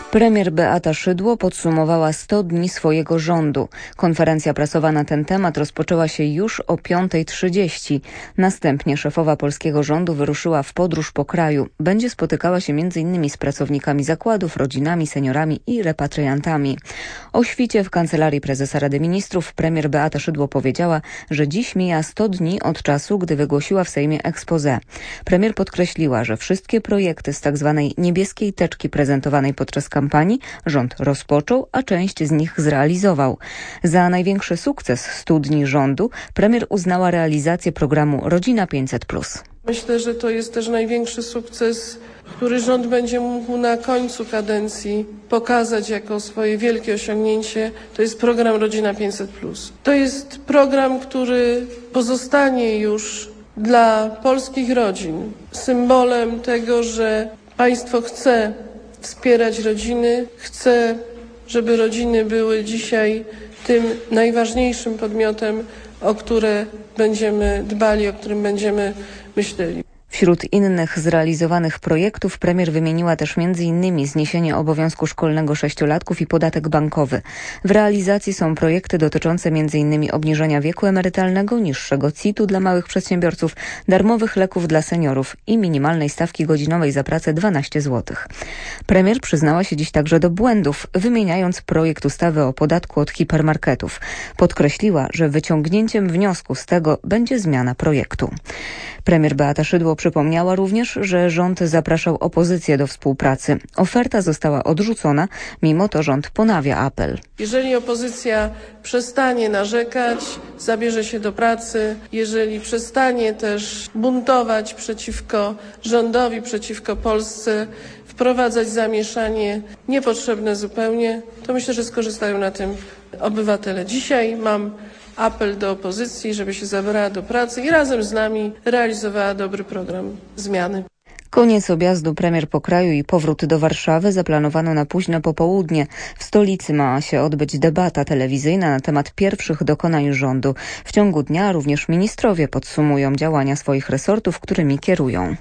Premier Beata Szydło podsumowała 100 dni swojego rządu. Konferencja prasowa na ten temat rozpoczęła się już o 5:30. Następnie szefowa polskiego rządu wyruszyła w podróż po kraju. Będzie spotykała się m.in. z pracownikami zakładów, rodzinami, seniorami i repatriantami. O świcie w Kancelarii Prezesa Rady Ministrów premier Beata Szydło powiedziała, że dziś mija 100 dni od czasu, gdy wygłosiła w Sejmie exposé. Premier podkreśliła, że wszystkie projekty z tzw. niebieskiej teczki prezentowanej podczas kampanii rząd rozpoczął, a część z nich zrealizował. Za największy sukces 100 dni rządu premier uznała realizację programu Rodzina 500+. Myślę, że to jest też największy sukces, który rząd będzie mógł na końcu kadencji pokazać jako swoje wielkie osiągnięcie. To jest program Rodzina 500+. To jest program, który pozostanie już dla polskich rodzin symbolem tego, że państwo chce wspierać rodziny, chce, żeby rodziny były dzisiaj tym najważniejszym podmiotem, o które będziemy dbali, o którym będziemy myśleli. Wśród innych zrealizowanych projektów premier wymieniła też m.in. zniesienie obowiązku szkolnego 6-latków i podatek bankowy. W realizacji są projekty dotyczące m.in. obniżenia wieku emerytalnego, niższego CIT-u dla małych przedsiębiorców, darmowych leków dla seniorów i minimalnej stawki godzinowej za pracę 12 zł. Premier przyznała się dziś także do błędów, wymieniając projekt ustawy o podatku od hipermarketów. Podkreśliła, że wyciągnięciem wniosku z tego będzie zmiana projektu. Premier Beata Szydło przypomniała również, że rząd zapraszał opozycję do współpracy. Oferta została odrzucona, mimo to rząd ponawia apel. Jeżeli opozycja przestanie narzekać, zabierze się do pracy, jeżeli przestanie też buntować przeciwko rządowi, przeciwko Polsce, wprowadzać zamieszanie niepotrzebne zupełnie, to myślę, że skorzystają na tym obywatele. Dzisiaj mam apel do opozycji, żeby się zabrała do pracy i razem z nami realizowała dobry program zmiany. Koniec objazdu premier po kraju i powrót do Warszawy zaplanowano na późne popołudnie. W stolicy ma się odbyć debata telewizyjna na temat pierwszych dokonań rządu. W ciągu dnia również ministrowie podsumują działania swoich resortów, którymi kierują.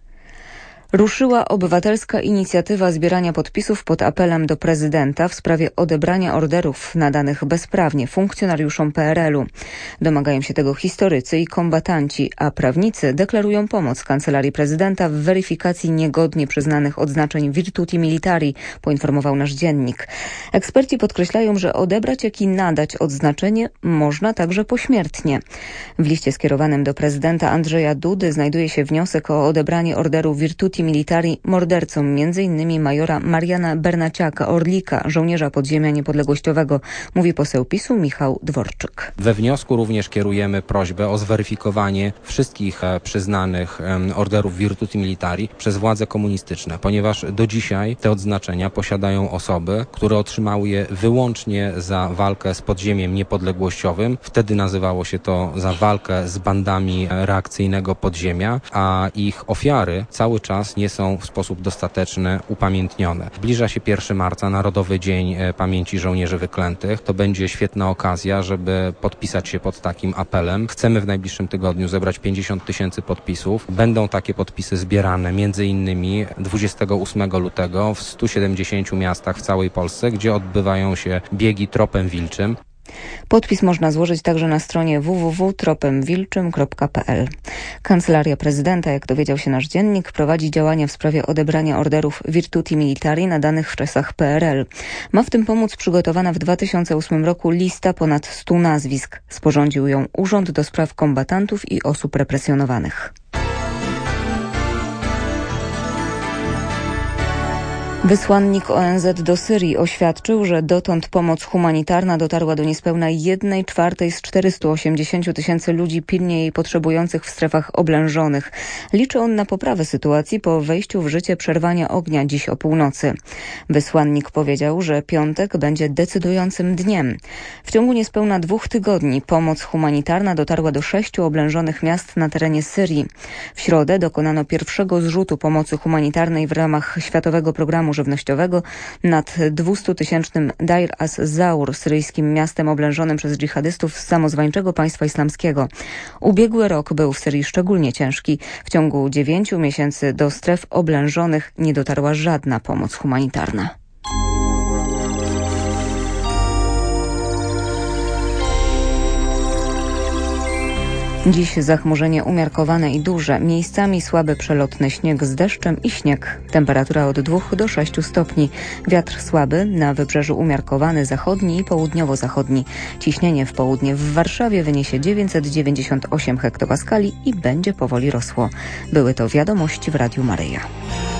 Ruszyła obywatelska inicjatywa zbierania podpisów pod apelem do prezydenta w sprawie odebrania orderów nadanych bezprawnie funkcjonariuszom PRL-u. Domagają się tego historycy i kombatanci, a prawnicy deklarują pomoc Kancelarii Prezydenta w weryfikacji niegodnie przyznanych odznaczeń Virtuti Militari, poinformował nasz dziennik. Eksperci podkreślają, że odebrać jak i nadać odznaczenie można także pośmiertnie. W liście skierowanym do prezydenta Andrzeja Dudy znajduje się wniosek o odebranie orderu Virtuti Militari mordercom m.in. majora Mariana Bernaciaka, Orlika, żołnierza podziemia niepodległościowego, mówi poseł PiS-u Michał Dworczyk. We wniosku również kierujemy prośbę o zweryfikowanie wszystkich przyznanych orderów Virtuti Militari przez władze komunistyczne, ponieważ do dzisiaj te odznaczenia posiadają osoby, które otrzymały je wyłącznie za walkę z podziemiem niepodległościowym. Wtedy nazywało się to za walkę z bandami reakcyjnego podziemia, a ich ofiary cały czas nie są w sposób dostateczny upamiętnione. Zbliża się 1 marca, Narodowy Dzień Pamięci Żołnierzy Wyklętych. To będzie świetna okazja, żeby podpisać się pod takim apelem. Chcemy w najbliższym tygodniu zebrać 50 000 podpisów. Będą takie podpisy zbierane m.in. 28 lutego w 170 miastach w całej Polsce, gdzie odbywają się biegi tropem wilczym. Podpis można złożyć także na stronie www.tropemwilczym.pl. Kancelaria Prezydenta, jak dowiedział się nasz dziennik, prowadzi działania w sprawie odebrania orderów Virtuti Militari nadanych w czasach PRL. Ma w tym pomóc przygotowana w 2008 roku lista ponad 100 nazwisk. Sporządził ją Urząd do Spraw Kombatantów i Osób Represjonowanych. Wysłannik ONZ do Syrii oświadczył, że dotąd pomoc humanitarna dotarła do niespełna 1/4 z 480 000 ludzi pilnie jej potrzebujących w strefach oblężonych. Liczy on na poprawę sytuacji po wejściu w życie przerwania ognia dziś o północy. Wysłannik powiedział, że piątek będzie decydującym dniem. W ciągu niespełna 2 tygodni pomoc humanitarna dotarła do 6 oblężonych miast na terenie Syrii. W środę dokonano pierwszego zrzutu pomocy humanitarnej w ramach Światowego Programu Żywnościowego nad 200-tysięcznym Deir az-Zaur, syryjskim miastem oblężonym przez dżihadystów z samozwańczego państwa islamskiego. Ubiegły rok był w Syrii szczególnie ciężki. W ciągu 9 miesięcy do stref oblężonych nie dotarła żadna pomoc humanitarna. Dziś zachmurzenie umiarkowane i duże, miejscami słaby przelotny śnieg z deszczem i śnieg. Temperatura od 2 do 6 stopni. Wiatr słaby, na wybrzeżu umiarkowany zachodni i południowo-zachodni. Ciśnienie w południe w Warszawie wyniesie 998 hektopaskali i będzie powoli rosło. Były to wiadomości w Radiu Maryja.